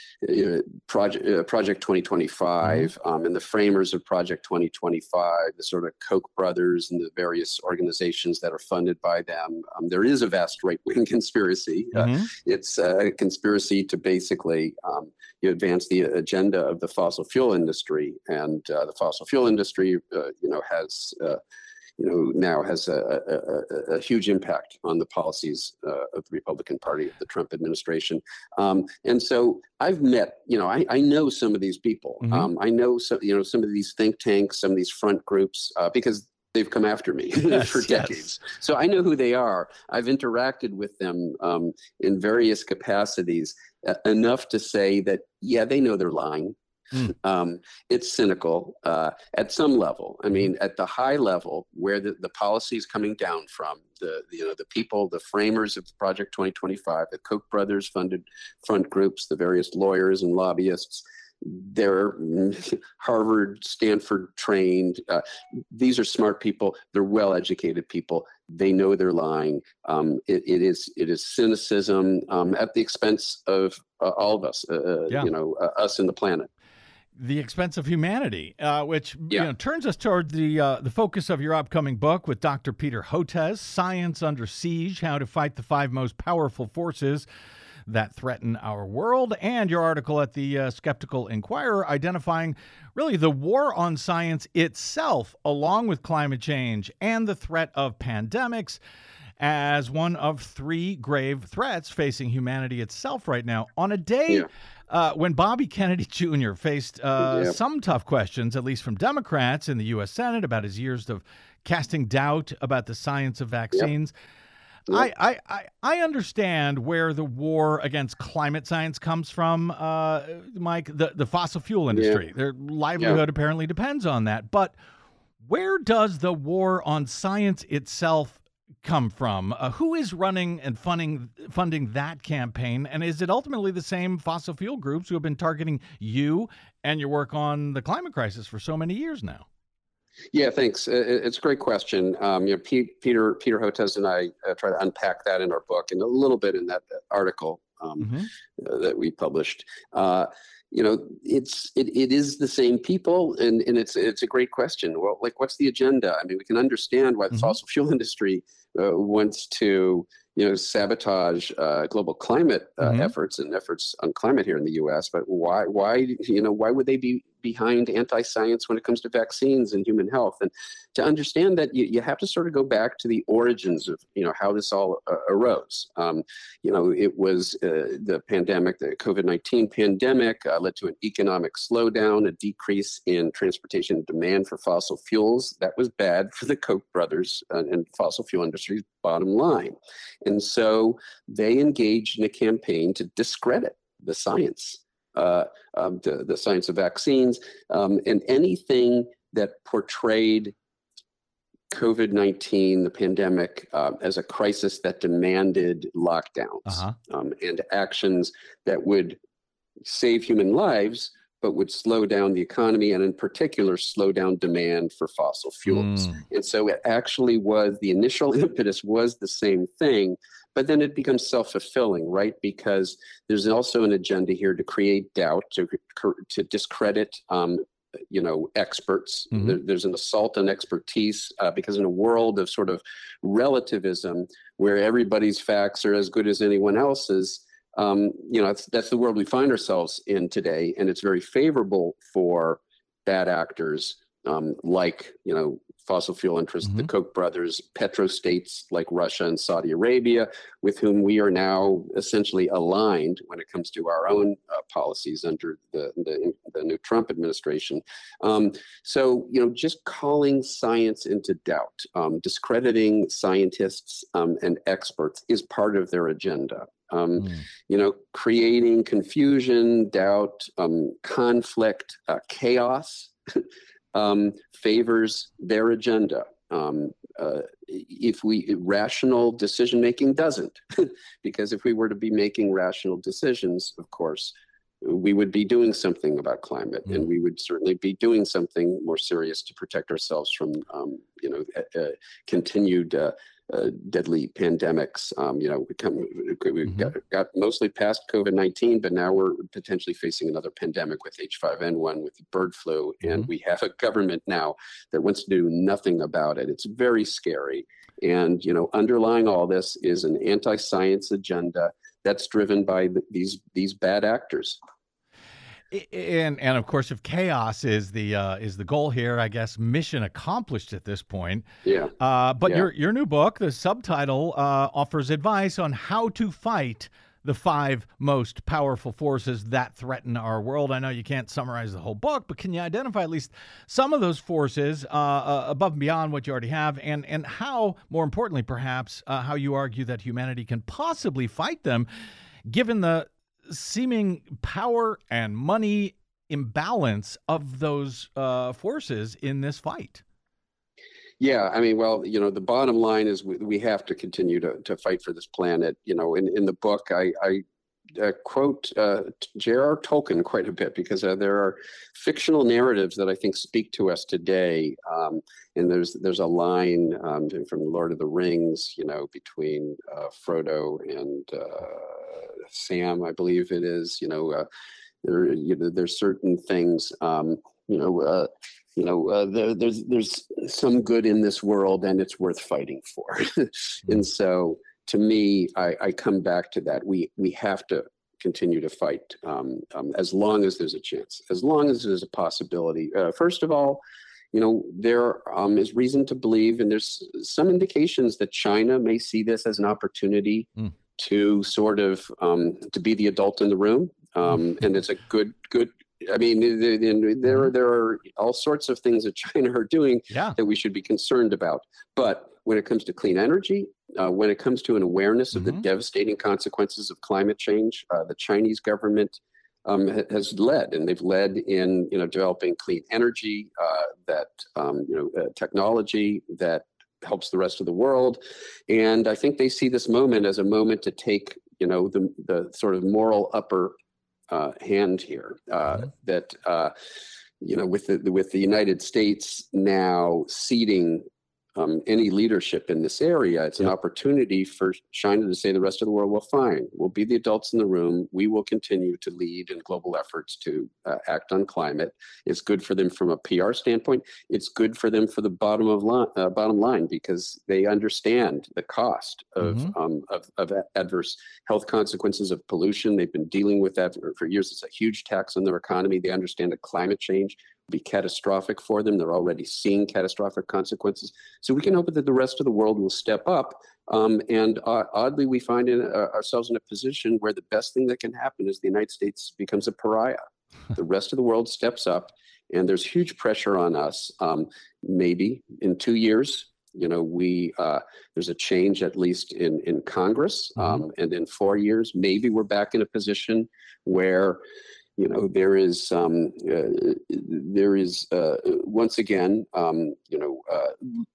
uh, project, uh, Project twenty twenty-five Mm-hmm. um, and the framers of Project twenty twenty-five, the sort of Koch brothers and the various organizations that are funded by them. Um, there is a vast right-wing conspiracy. Mm-hmm. Uh, it's a conspiracy to basically um, you advance the agenda of the fossil fuel industry. And uh, the fossil fuel industry, uh, you know, has... Uh, you know, now has a, a, a, a huge impact on the policies uh, of the Republican Party, of the Trump administration. Um, and so I've met, you know, I, I know some of these people. Mm-hmm. Um, I know, so, you know, some of these think tanks, some of these front groups, uh, because they've come after me Yes, for decades. Yes. So I know who they are. I've interacted with them um, in various capacities uh, enough to say that, yeah, they know they're lying. Mm. Um, it's cynical uh, at some level. I mean, at the high level, where the, the policy is coming down from, the you know the people, the framers of Project twenty twenty-five, the Koch brothers funded front groups, the various lawyers and lobbyists, they're Harvard, Stanford trained. Uh, these are smart people. They're well-educated people. They know they're lying. Um, it, it is it is cynicism um, at the expense of uh, all of us. Uh, yeah. You know, uh, us and the planet. The expense of humanity, uh, which yeah. you know, turns us toward the uh, the focus of your upcoming book with Doctor Peter Hotez, Science Under Siege, How to Fight the Five Most Powerful Forces That Threaten Our World, and your article at the uh, Skeptical Inquirer identifying really the war on science itself, along with climate change and the threat of pandemics, as one of three grave threats facing humanity itself right now. On a day yeah. uh, when Bobby Kennedy Junior faced uh, yeah. some tough questions, at least from Democrats in the U S Senate, about his years of casting doubt about the science of vaccines. Yep. Yep. I, I, I understand where the war against climate science comes from, uh, Mike, the, the fossil fuel industry. Yeah. Their livelihood yeah. apparently depends on that. But where does the war on science itself come from? Uh, who is running and funding funding that campaign? And is it ultimately the same fossil fuel groups who have been targeting you and your work on the climate crisis for so many years now? Yeah, thanks. It's a great question. Um, you know, Pete, Peter Peter Hotez and I uh, try to unpack that in our book and a little bit in that article um, mm-hmm. uh, that we published. Uh, you know, it's it, it is the same people, and, and it's it's a great question. Well, like, what's the agenda? I mean, we can understand why the mm-hmm. fossil fuel industry uh, wants to, you know, sabotage uh, global climate uh, mm-hmm. efforts and efforts on climate here in the U S. But why, why, you know, why would they be behind anti-science when it comes to vaccines and human health? And to understand that, you, you have to sort of go back to the origins of, you know, how this all uh, arose. Um, you know, it was uh, the pandemic, the COVID nineteen pandemic uh, led to an economic slowdown, a decrease in transportation demand for fossil fuels. That was bad for the Koch brothers uh, and fossil fuel industry's bottom line. And so they engaged in a campaign to discredit the science, uh, um, the, the science of vaccines, um, and anything that portrayed COVID nineteen, the pandemic, uh, as a crisis that demanded lockdowns uh-huh. um, and actions that would save human lives, but would slow down the economy, and in particular, slow down demand for fossil fuels. Mm. And so it actually was, the initial impetus was the same thing, but then it becomes self-fulfilling, right? Because there's also an agenda here to create doubt, to, to discredit um, you know, experts. Mm-hmm. There, there's an assault on expertise uh, because in a world of sort of relativism where everybody's facts are as good as anyone else's, um, you know, that's, that's the world we find ourselves in today. And it's very favorable for bad actors um, like, you know, fossil fuel interests, mm-hmm. the Koch brothers, petrostates like Russia and Saudi Arabia, with whom we are now essentially aligned when it comes to our own uh, policies under the, the, the new Trump administration. Um, so, you know, just calling science into doubt, um, discrediting scientists um, and experts is part of their agenda. Um, mm. You know, creating confusion, doubt, um, conflict, uh, chaos. Um, favors their agenda. Um, uh, if we rational decision making doesn't, because if we were to be making rational decisions, of course, we would be doing something about climate, mm. and we would certainly be doing something more serious to protect ourselves from, um, you know, uh, uh, continued uh, uh, deadly pandemics. Um, you know, we come, we mm-hmm. got, got mostly past COVID nineteen, but now we're potentially facing another pandemic with H five N one, with bird flu, mm-hmm. and we have a government now that wants to do nothing about it. It's very scary. And, you know, underlying all this is an anti-science agenda that's driven by the, these these bad actors. And and of course, if chaos is the uh, is the goal here, I guess mission accomplished at this point. Yeah. Uh, but yeah. your your new book, the subtitle uh, offers advice on how to fight the five most powerful forces that threaten our world. I know you can't summarize the whole book, but can you identify at least some of those forces uh, uh, above and beyond what you already have, and and how, more importantly, perhaps, uh, how you argue that humanity can possibly fight them, given the seeming power and money imbalance of those uh, forces in this fight? Yeah, I mean, well, you know, the bottom line is we, we have to continue to, to fight for this planet. You know, in, in the book, I, I uh, quote uh, J R R Tolkien quite a bit, because uh, there are fictional narratives that I think speak to us today. Um, and there's there's a line um, from Lord of the Rings, you know, between uh, Frodo and uh, Sam, I believe it is. You know, uh, there you know, there's certain things, um, you know. Uh, You know, uh, there, there's there's some good in this world, and it's worth fighting for. And so, to me, I, I come back to that. We we have to continue to fight um, um, as long as there's a chance, as long as there's a possibility. Uh, first of all, you know, there um, is reason to believe, and there's some indications that China may see this as an opportunity mm. to sort of um, to be the adult in the room, um, and it's a good good. I mean, there there are all sorts of things that China are doing yeah. that we should be concerned about. But when it comes to clean energy, uh, when it comes to an awareness of mm-hmm. the devastating consequences of climate change, uh, the Chinese government um, ha- has led, and they've led in you know developing clean energy, uh, that um, you know uh, technology that helps the rest of the world. And I think they see this moment as a moment to take, you know, the, the sort of moral upper uh, hand here, uh, mm-hmm. that, uh, you know, with the, with the United States now ceding Um, any leadership in this area, it's an yep. opportunity for China to say to the rest of the world, well, fine, we'll be the adults in the room. We will continue to lead in global efforts to uh, act on climate. It's good for them from a P R standpoint. It's good for them for the bottom of line, uh, bottom line, because they understand the cost of, mm-hmm. um, of, of adverse health consequences of pollution. They've been dealing with that for, for years. It's a huge tax on their economy. They understand that climate change be catastrophic for them. They're already seeing catastrophic consequences. So we can hope that the rest of the world will step up. Um, and uh, oddly, we find in, uh, ourselves in a position where the best thing that can happen is the United States becomes a pariah. The rest of the world steps up, and there's huge pressure on us. Um, maybe in two years, you know, we uh, there's a change at least in in Congress, um, mm-hmm. and in four years, maybe we're back in a position where, you know, there is um, uh, there is uh, once again, um, you know, uh,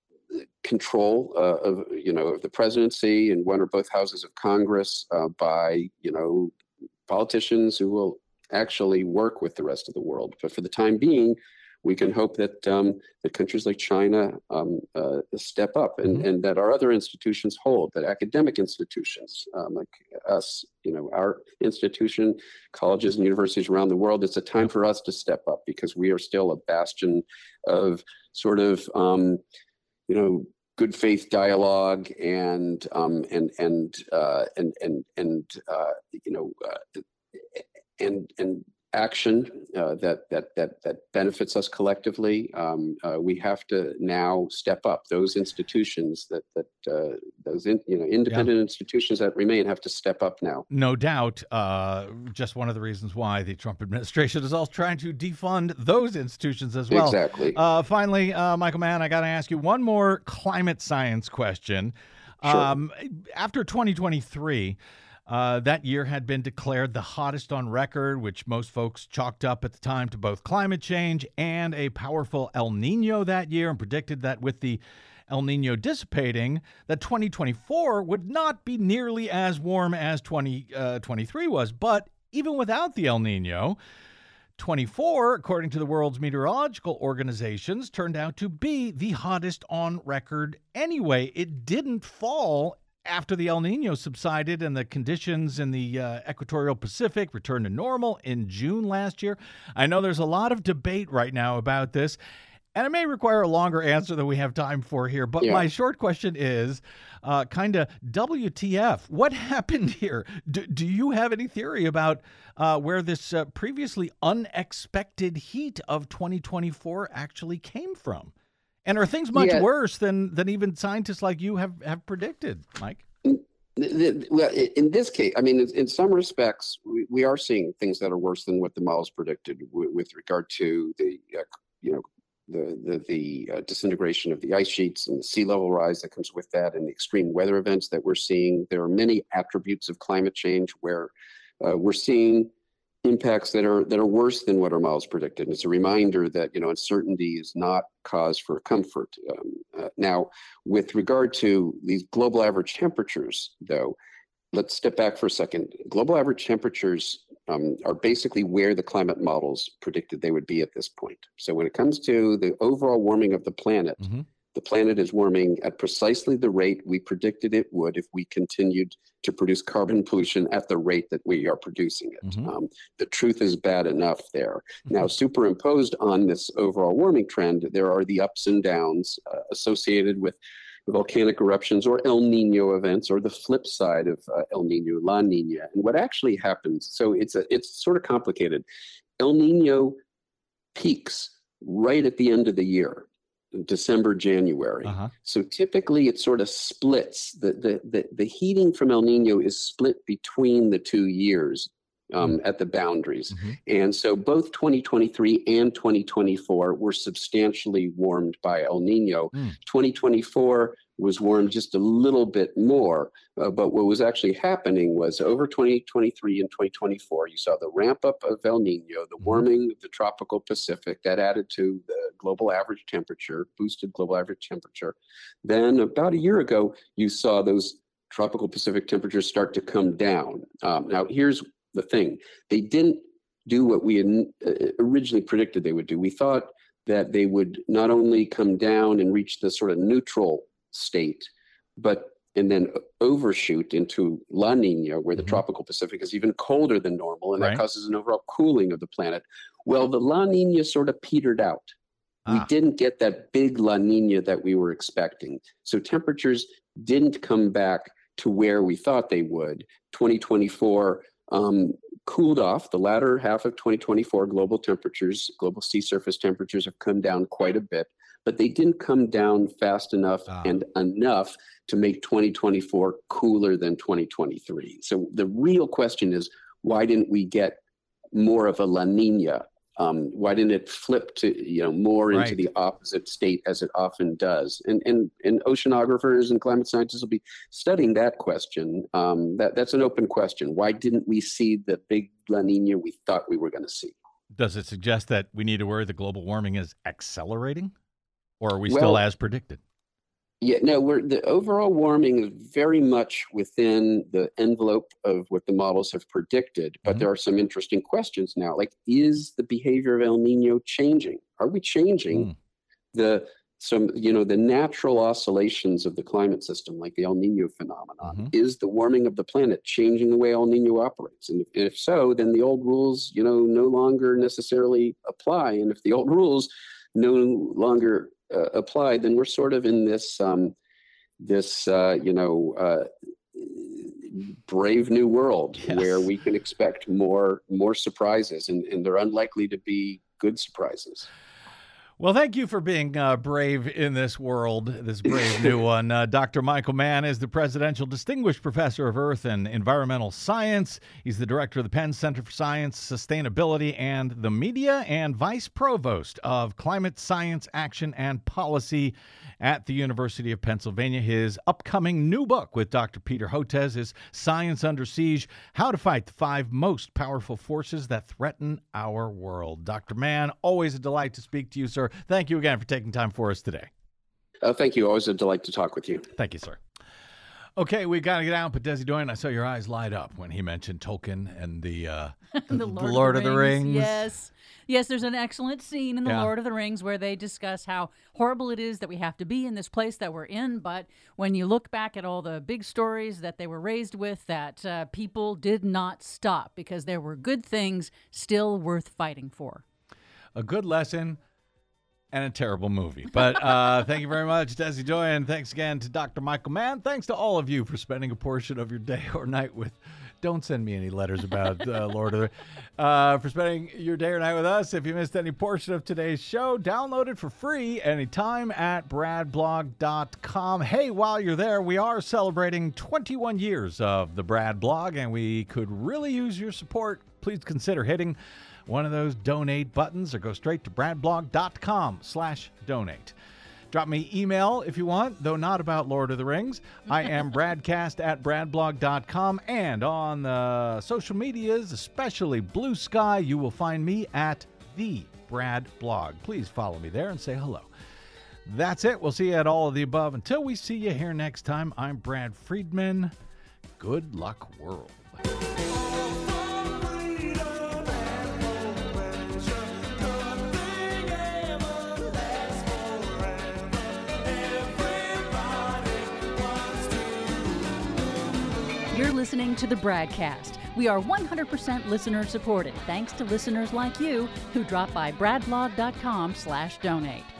control uh, of you know of the presidency and one or both houses of Congress uh, by you know politicians who will actually work with the rest of the world. But for the time being, we can hope that um, that countries like China um, uh, step up, and, mm-hmm. and that our other institutions hold, that academic institutions um, like us, you know, our institution, colleges and universities around the world, it's a time for us to step up, because we are still a bastion of sort of, um, you know, good faith dialogue and um, and and uh, and and and uh, you know uh, and and. action uh, that that that that benefits us collectively. Um, uh, we have to now step up. Those institutions that that uh, those in, you know independent yeah. institutions that remain have to step up now. No doubt. Uh, just one of the reasons why the Trump administration is also trying to defund those institutions as well. Exactly. Uh, finally, uh, Michael Mann, I got to ask you one more climate science question. Sure. Um, after twenty twenty-three. Uh, that year had been declared the hottest on record, which most folks chalked up at the time to both climate change and a powerful El Nino that year, and predicted that with the El Nino dissipating, that twenty twenty-four would not be nearly as warm as twenty twenty-three was. But even without the El Nino, twenty-four, according to the world's meteorological organizations, turned out to be the hottest on record anyway. It didn't fall after the El Nino subsided and the conditions in the uh, equatorial Pacific returned to normal in June last year. I know there's a lot of debate right now about this, and it may require a longer answer than we have time for here. But yeah. my short question is uh, kind of W T F? What happened here? Do, do you have any theory about uh, where this uh, previously unexpected heat of twenty twenty-four actually came from? And are things much yeah. worse than than even scientists like you have, have predicted, Mike? Well, in this case, I mean, in some respects, we, we are seeing things that are worse than what the models predicted with, with regard to the, uh, you know, the the, the uh, disintegration of the ice sheets and the sea level rise that comes with that, and the extreme weather events that we're seeing. There are many attributes of climate change where uh, we're seeing impacts that are that are worse than what our models predicted. And it's a reminder that, you know, uncertainty is not cause for comfort. Um, uh, now, with regard to these global average temperatures, though, let's step back for a second. Global average temperatures um, are basically where the climate models predicted they would be at this point. So when it comes to the overall warming of the planet, mm-hmm. the planet is warming at precisely the rate we predicted it would if we continued to produce carbon pollution at the rate that we are producing it. Mm-hmm. Um, the truth is bad enough there. Mm-hmm. Now, superimposed on this overall warming trend, there are the ups and downs uh, associated with volcanic eruptions or El Nino events, or the flip side of uh, El Nino, La Nina. And what actually happens, so it's a, it's sort of complicated. El Nino peaks right at the end of the year. December, January. Uh-huh. So typically it sort of splits. The, the, the, the heating from El Nino is split between the two years um, mm-hmm. at the boundaries. Mm-hmm. And so both twenty twenty-three and twenty twenty-four were substantially warmed by El Nino. Mm. twenty twenty-four was warmed just a little bit more. Uh, but what was actually happening was over twenty twenty-three and twenty twenty-four, you saw the ramp up of El Nino, the warming of the tropical Pacific that added to the global average temperature, boosted global average temperature. Then about a year ago, you saw those tropical Pacific temperatures start to come down. Um, now, here's the thing. They didn't do what we had originally predicted they would do. We thought that they would not only come down and reach the sort of neutral state, but and then overshoot into La Nina, where the mm-hmm. tropical Pacific is even colder than normal, and right. that causes an overall cooling of the planet. Well, the La Nina sort of petered out. Ah. We didn't get that big La Nina that we were expecting. So temperatures didn't come back to where we thought they would. twenty twenty-four um, cooled off. The latter half of twenty twenty-four, global temperatures, global sea surface temperatures have come down quite a bit, but they didn't come down fast enough ah. and enough to make twenty twenty-four cooler than twenty twenty-three. So the real question is, why didn't we get more of a La Nina? Um, why didn't it flip to, you know, more right. into the opposite state as it often does? And and and oceanographers and climate scientists will be studying that question. Um, that that's an open question. Why didn't we see the big La Nina we thought we were going to see? Does it suggest that we need to worry that global warming is accelerating, or are we well, still as predicted? Yeah, no, we're the overall warming is very much within the envelope of what the models have predicted, but mm-hmm. there are some interesting questions now. Like, is the behavior of El Nino changing? Are we changing mm. the some you know the natural oscillations of the climate system, like the El Nino phenomenon? Mm-hmm. Is the warming of the planet changing the way El Nino operates? And if, if so, then the old rules, you know, no longer necessarily apply. And if the old rules no longer Uh, applied, then we're sort of in this, um, this uh, you know, uh, brave new world yes. where we can expect more, more surprises, and, and they're unlikely to be good surprises. Well, thank you for being uh, brave in this world, this brave new one. Uh, Doctor Michael Mann is the Presidential Distinguished Professor of Earth and Environmental Science. He's the Director of the Penn Center for Science, Sustainability, and the Media, and Vice Provost of Climate Science Action and Policy at the University of Pennsylvania. His upcoming new book with Doctor Peter Hotez is Science Under Siege: How to Fight the Five Most Powerful Forces That Threaten Our World. Doctor Mann, always a delight to speak to you, sir. Thank you again for taking time for us today. Uh, thank you. Always a delight to talk with you. Thank you, sir. Okay, we got to get out, but Desi Doyen, I saw your eyes light up when he mentioned Tolkien and the, uh, the, the Lord, the Lord of, the, of the Rings. Rings. Yes. Yes, there's an excellent scene in The yeah. Lord of the Rings where they discuss how horrible it is that we have to be in this place that we're in. But when you look back at all the big stories that they were raised with, that uh, people did not stop because there were good things still worth fighting for. A good lesson and a terrible movie. But uh, thank you very much, Desi Doyen. Thanks again to Doctor Michael Mann. Thanks to all of you for spending a portion of your day or night with. Don't send me any letters about uh, Lord of the uh, for spending your day or night with us. If you missed any portion of today's show, download it for free anytime at brad blog dot com. Hey, while you're there, we are celebrating twenty-one years of the Brad Blog, and we could really use your support. Please consider hitting one of those donate buttons or go straight to brad blog dot com slash donate. Drop me email if you want, though not about Lord of the Rings. I am bradcast at brad blog dot com, and on the social medias, especially Blue Sky, you will find me at The Brad Blog. Please follow me there and say hello. That's it. We'll see you at all of the above. Until we see you here next time, I'm Brad Friedman. Good luck, world. You're listening to the Bradcast. We are one hundred percent listener supported, thanks to listeners like you who drop by brad blog dot com slash donate.